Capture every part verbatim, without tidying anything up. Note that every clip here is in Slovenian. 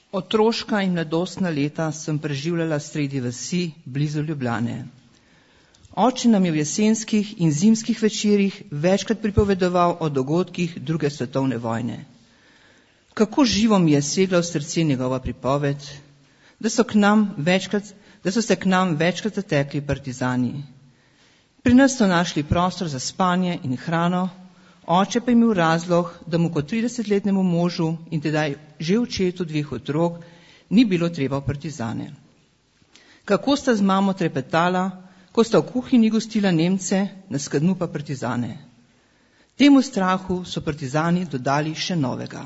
Otroška in mladostna leta sem preživljala sredi vasi, blizu Ljubljane. Oče nam je v jesenskih in zimskih večerih večkrat pripovedoval o dogodkih druge svetovne vojne. Kako živo mi je segla v srce njegova pripoved, da so, k nam večkrat, da so se k nam večkrat zatekli partizani. Pri nas so našli prostor za spanje in hrano, oče pa je imel razlog, da mu kot tridesetletnemu možu in tedaj že očetu dveh otrok ni bilo treba v partizane. Kako sta z mamo trepetala, ko sta v kuhinji gostila Nemce, na skednu pa partizane. Temu strahu so partizani dodali še novega.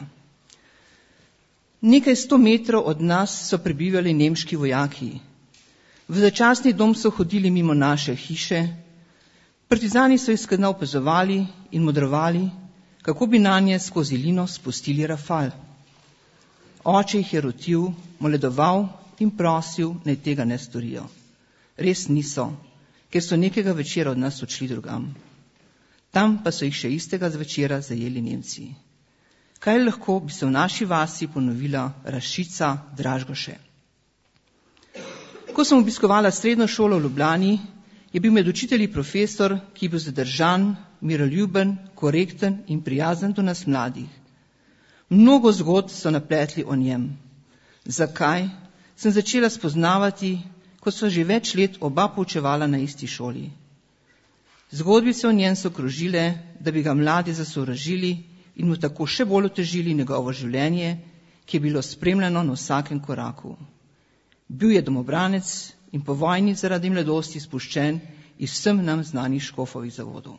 Nekaj sto metrov od nas so prebivali nemški vojaki. V začasni dom so hodili mimo naše hiše. Partizani so iz skedna opazovali in modrovali, kako bi nanje skozi lino spustili rafal. Oče jih je rotil, moledoval in prosil, naj tega ne storijo. Res niso, ker so nekega večera od nas odšli drugam. Tam pa so jih še istega zvečera zajeli Nemci. Kaj lahko bi se v naši vasi ponovila Rašica Dražgoše. Ko sem obiskovala srednjo šolo v Ljubljani, je bil med učitelji profesor, ki je bil zadržan, miroljuben, korekten in prijazen do nas mladih. Mnogo zgodb so napletli o njem. Zakaj? Sem začela spoznavati, ko sva že več let oba poučevala na isti šoli. Zgodbice o njem so krožile, da bi ga mladi zasovražili in mu tako še bolj otežili njegovo življenje, ki je bilo spremljeno na vsakem koraku. Bil je domobranec in po vojni zaradi mladosti spuščen iz vsem nam znanih škofovih zavodov.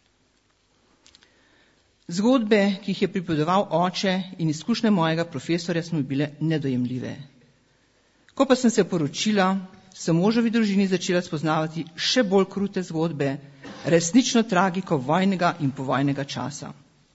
Zgodbe, ki jih je pripovedoval oče in izkušnje mojega profesorja, so mi bile nedojemljive. Ko pa sem se poročila, sem možovi družini začela spoznavati še bolj krute zgodbe, resnično tragiko vojnega in povojnega časa.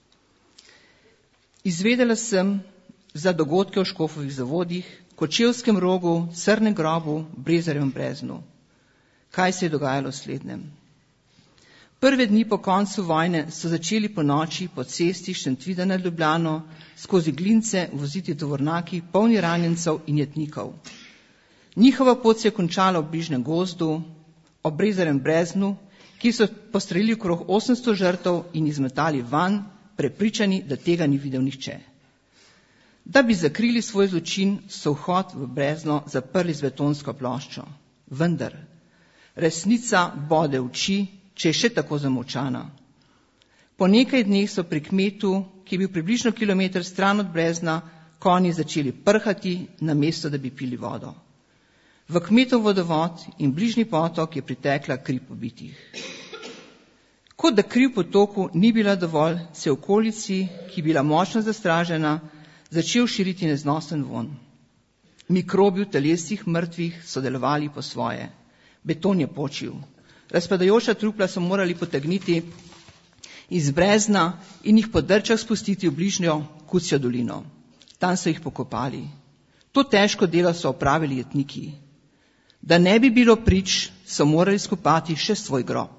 Izvedela sem za dogodke v škofovih zavodih, Kočevskem rogu, Srnem grobu, Brezarjevem breznu. Kaj se je dogajalo v slednjem? Prve dni po koncu vojne so začeli po noči po cesti Šentvida nad Ljubljano skozi Glince voziti tovornjaki polni ranjencev in jetnikov. Njihova pot se je končala v bližnjem gozdu, ob Brezarjevem breznu, ki so postrelili okrog osemsto žrtev in izmetali vanj, prepričani, da tega ni videl nihče. Da bi zakrili svoj zločin, so vhod v brezno zaprli z betonsko ploščo. Vendar, resnica bode oči, če je še tako zamolčana. Po nekaj dneh so pri kmetu, ki je bil približno kilometer stran od brezna, konji začeli prhati, namesto da bi pili vodo. V kmetov vodovod in bližnji potok je pritekla kri pobitih. Kot da kri v potoku ni bila dovolj, se v okolici, ki je bila močno zastražena, začel širiti neznosen von. Mikrobi v telesih mrtvih so delovali po svoje. Beton je počil. Razpadajoča trupla so morali potegniti iz brezna in jih po drčah spustiti v bližnjo Kucjo dolino. Tam so jih pokopali. To težko delo so opravili jetniki. Da ne bi bilo prič, so morali skopati še svoj grob.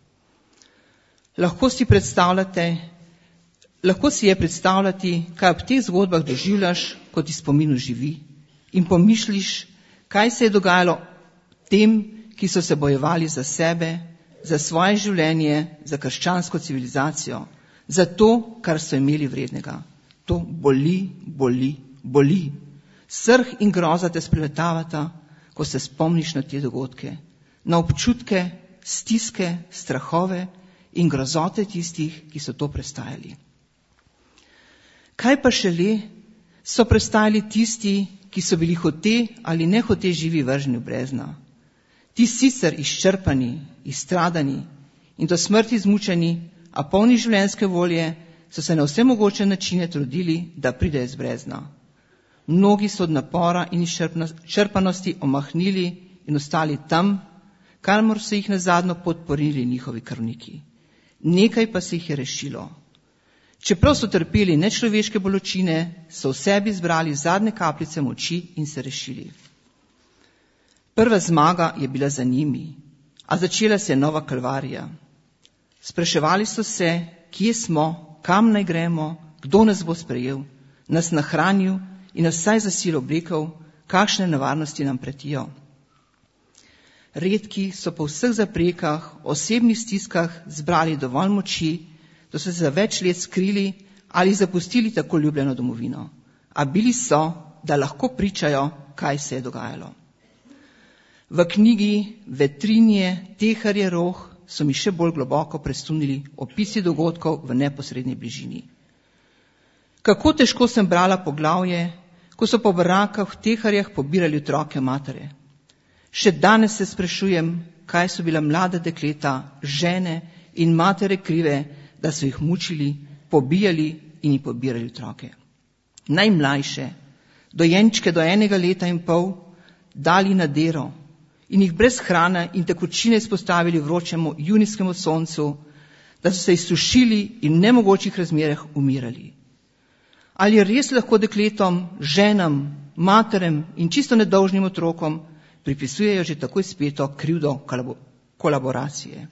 Lahko si predstavljate, lahko si je predstavljati, kaj ob teh zgodbah doživljaš, kot ti spominu živi, in pomišljiš, kaj se je dogajalo tem, ki so se bojevali za sebe, za svoje življenje, za krščansko civilizacijo, za to, kar so imeli vrednega. To boli, boli, boli. Srh in groza te spreletavata, ko se spomniš na te dogodke, na občutke, stiske, strahove in grozote tistih, ki so to prestajali. Kaj pa šele so prestajali tisti, ki so bili hote ali ne hote živi vrženi v brezna. Ti sicer izčrpani, izstradani in do smrti izmučeni, a polni življenjske volje, so se na vse mogoče načine trudili, da pridejo iz brezna. Mnogi so od napora in izčrpanosti omahnili in ostali tam, kamor so jih nazadnje podporili njihovi krvniki. Nekaj pa se jih je rešilo. Čeprav so trpeli nečloveške bolečine, so v sebi zbrali zadnje kapljice moči in se rešili. Prva zmaga je bila za njimi, a začela se je nova kalvarija. Spraševali so se, kje smo, kam naj gremo, kdo nas bo sprejel, nas nahranil in nas vsaj za silo obrekel, kakšne nevarnosti nam pretijo. Redki so po vseh zaprekah, osebnih stiskah zbrali dovolj moči, da so se za več let skrili ali zapustili tako ljubljeno domovino. A bili so, da lahko pričajo, kaj se je dogajalo. V knjigi Vetrinje, Teharje roh so mi še bolj globoko prestunili opisi dogodkov v neposrednji bližini. Kako težko sem brala poglavje, ko so po barakah v Teharjah pobirali otroke matere. Še danes se sprašujem, kaj so bila mlada dekleta, žene in matere krive, da so jih mučili, pobijali in jih pobirali otroke. Najmlajše, dojenčke do enega leta in pol, dali na dero in jih brez hrane in tekočine izpostavili vročemu junijskemu soncu, da so se izsušili in v nemogočih razmerah umirali. Ali res lahko dekletom, ženam, materem in čisto nedolžnim otrokom pripisujejo že takoj speto krivdo kolaboracije?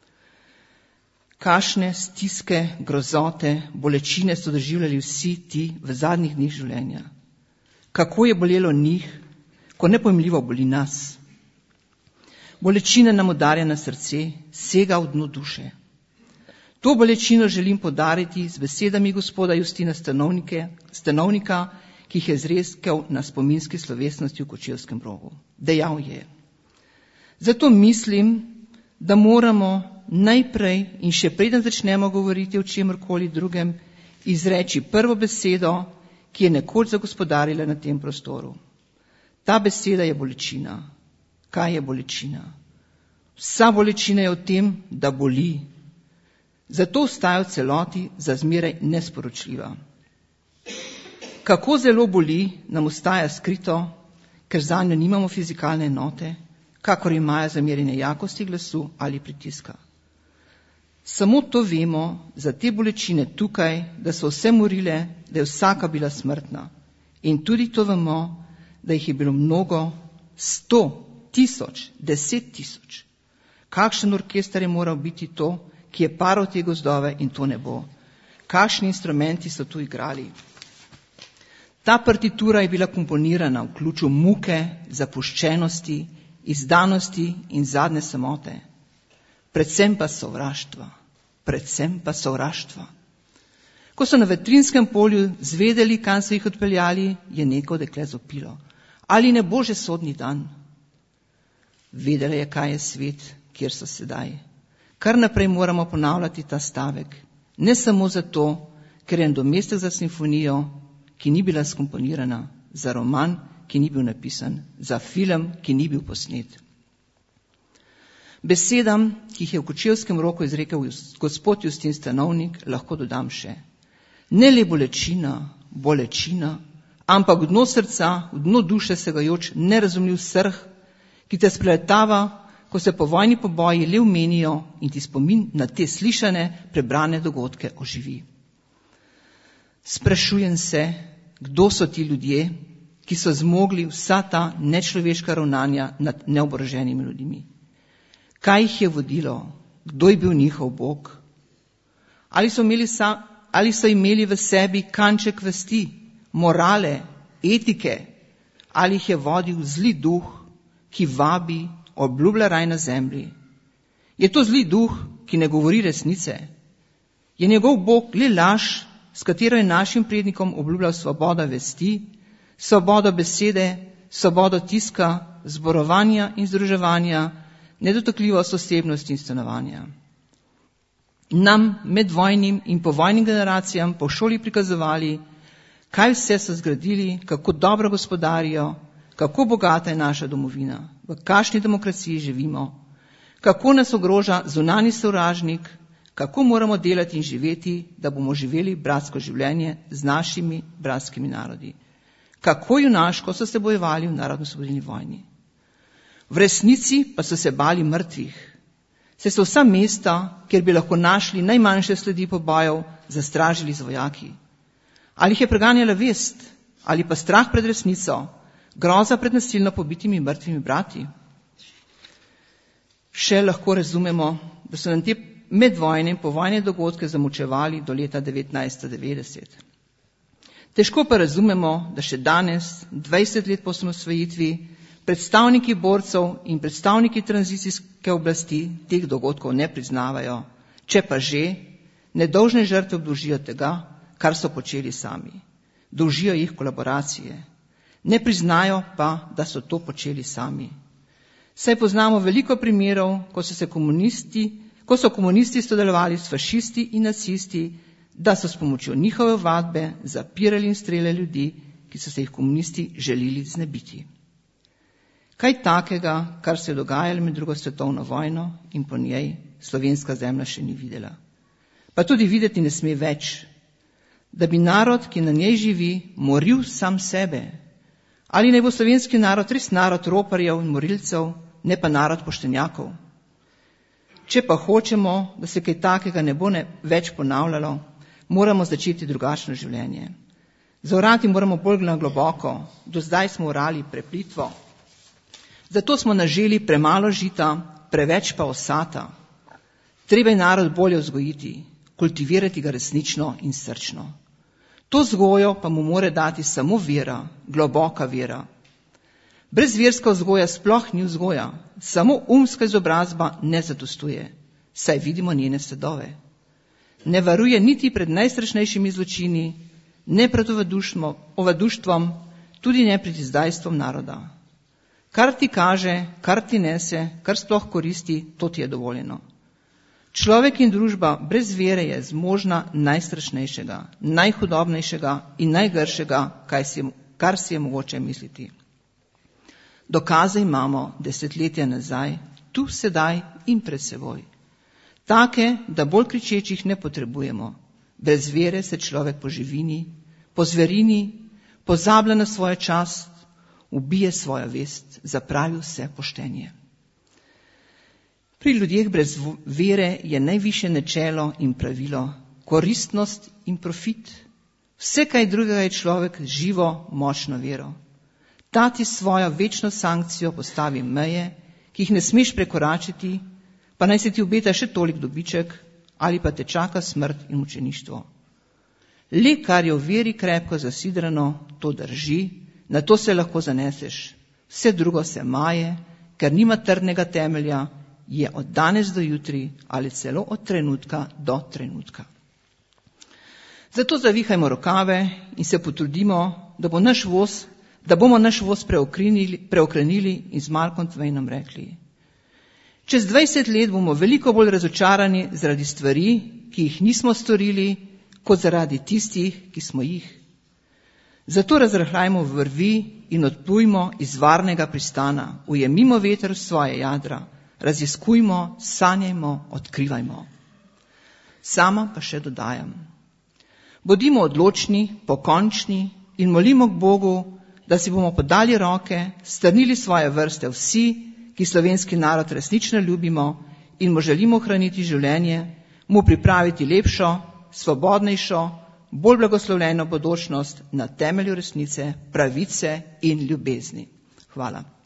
Kakšne stiske, grozote, bolečine so doživljali vsi ti v zadnjih dneh življenja? Kako je bolelo njih, ko nepojmljivo boli nas? Bolečina nam udarja na srce, sega v dno duše. To bolečino želim podariti z besedami gospoda Justina Stanovnika, ki jih je izrekel na spominski slovesnosti v Kočevskem rogu. Dejal je: zato mislim, da moramo najprej in še preden začnemo govoriti o čemorkoli drugem, izreči prvo besedo, ki je nekoč zagospodarila na tem prostoru. Ta beseda je bolečina. Kaj je bolečina? Vsa bolečina je v tem, da boli. Zato ostaja v celoti za zmeraj nesporočljiva. Kako zelo boli, nam ostaja skrito, ker zanjo nimamo fizikalne enote, kakor imajo za merjenje jakosti glasu ali pritiska. Samo to vemo za te bolečine tukaj, da so vse morile, da je vsaka bila smrtna. In tudi to vemo, da jih je bilo mnogo, sto, tisoč, deset tisoč. Kakšen orkester je moral biti to, ki je paral te gozdove in to nebo? Kakšni instrumenti so tu igrali? Ta partitura je bila komponirana v ključu muke, zapuščenosti, izdanosti in zadnje samote. Predvsem pa sovraštva. Predvsem pa sovraštva. Ko so na Vetrinskem polju zvedeli, kam so jih odpeljali, je neko dekle zopilo: ali ne bo že sodni dan? Vedela je, kaj je svet, kjer so sedaj. Kar naprej moramo ponavljati ta stavek. Ne samo zato, ker je nadomestek za simfonijo, ki ni bila skomponirana, za roman, ki ni bil napisan, za film, ki ni bil posnet. Besedam, ki jih je v Kočevskem roku izrekel gospod Justin Stanovnik, lahko dodam še: ne le bolečina, bolečina, ampak v dno srca, v dno duše segajoč nerazumljiv srh, ki te spletava, ko se po vojni poboji le omenijo in ti spomin na te slišane, prebrane dogodke oživi. Sprašujem se, kdo so ti ljudje, ki so zmogli vsa ta nečloveška ravnanja nad neoboroženimi ljudmi. Kaj jih je vodilo? Kdo je bil njihov Bog? Ali so imeli, sa, ali so imeli v sebi kanček vesti, morale, etike, ali jih je vodil zli duh, ki vabi, obljublja raj na zemlji? Je to zli duh, ki ne govori resnice? Je njegov Bog le laž, s katero je našim prednikom obljubljal svoboda vesti, svobodo besede, svobodo tiska, zborovanja in združevanja, nedotakljivost osebnosti in stanovanja? Nam, medvojnim in povojnim generacijam, po šoli prikazovali, kaj vse so zgradili, kako dobro gospodarijo, kako bogata je naša domovina, v kakšni demokraciji živimo, kako nas ogroža zunanji sovražnik, kako moramo delati in živeti, da bomo živeli bratsko življenje z našimi bratskimi narodi. Kako junaško so se bojevali v narodno-osvobodilni vojni. V resnici pa so se bali mrtvih. Se so vsa mesta, kjer bi lahko našli najmanjše sledi pobojev, zastražili z vojaki. Ali jih je preganjala vest, ali pa strah pred resnico, groza pred nasilno pobitimi mrtvimi brati? Še lahko razumemo, da so nam te medvojne in povojne dogodke zamučevali do leta devetnajststo devetdeset. Težko pa razumemo, da še danes, dvajset let po osamosvojitvi, predstavniki borcev in predstavniki tranzicijske oblasti teh dogodkov ne priznavajo, če pa že, nedolžne žrtve obdolžijo tega, kar so počeli sami. Dolžijo jih kolaboracije. Ne priznajo pa, da so to počeli sami. Saj poznamo veliko primerov, ko so se komunisti, ko so komunisti sodelovali s fašisti in nacisti, da so s pomočjo njihove vadbe zapirali in streljali ljudi, ki so se jih komunisti želeli znebiti. Kaj takega, kar se je dogajalo med drugo svetovno vojno in po njej, slovenska zemlja še ni videla. Pa tudi videti ne sme več, da bi narod, ki na njej živi, moril sam sebe. Ali naj bo slovenski narod res narod roparjev in morilcev, ne pa narod poštenjakov? Če pa hočemo, da se kaj takega ne bo ne več ponavljalo, moramo začeti drugačno življenje. Zaorati moramo bolj globoko, do zdaj smo orali preplitvo. Zato smo naželi premalo žita, preveč pa osata. Treba je narod bolje vzgojiti, kultivirati ga resnično in srčno. To vzgojo pa mu more dati samo vera, globoka vera. Brezverska vzgoja sploh ni vzgoja, samo umska izobrazba ne zadostuje, saj vidimo njene sadove. Ne varuje niti pred najstrašnejšimi zločini, ne pred ovaduštvom, tudi ne pred izdajstvom naroda. Kar ti kaže, kar ti nese, kar sploh koristi, to ti je dovoljeno. Človek in družba brez vere je zmožna najstrašnejšega, najhudobnejšega in najgršega, kar si je mogoče misliti. Dokaze imamo desetletja nazaj, tu, sedaj in pred seboj. Take, da bolj kričečih ne potrebujemo. Brez vere se človek poživini, pozverini, pozablja na svojo čast, ubije svojo vest, zapravi vse poštenje. Pri ljudeh brez vere je najvišje načelo in pravilo koristnost in profit. Vse kaj drugega je človek z živo, močno vero. Ta ti svojo večno sankcijo postavi meje, ki jih ne smeš prekoračiti, pa naj se ti obeta še tolik dobiček ali pa te čaka smrt in mučeništvo. Le kar je v veri krepko zasidrano, to drži, na to se lahko zaneseš. Vse drugo se maje, ker nima trdnega temelja, je od danes do jutri ali celo od trenutka do trenutka. Zato zavihajmo rokave in se potrudimo, da bo naš voz, da bomo naš voz preokrenili, preokrenili in z Malcolm Twainom rekli: čez dvajset let bomo veliko bolj razočarani zaradi stvari, ki jih nismo storili, kot zaradi tistih, ki smo jih. Zato razrahljajmo vrvi in odplujmo iz varnega pristana, ujemimo veter v svoje jadra, raziskujmo, sanjajmo, odkrivajmo. Sama pa še dodajam: bodimo odločni, pokončni in molimo k Bogu, da si bomo podali roke, strnili svoje vrste vsi, ki slovenski narod resnično ljubimo in mu želimo ohraniti življenje, mu pripraviti lepšo, svobodnejšo, bolj blagoslovljeno bodočnost na temelju resnice, pravice in ljubezni. Hvala.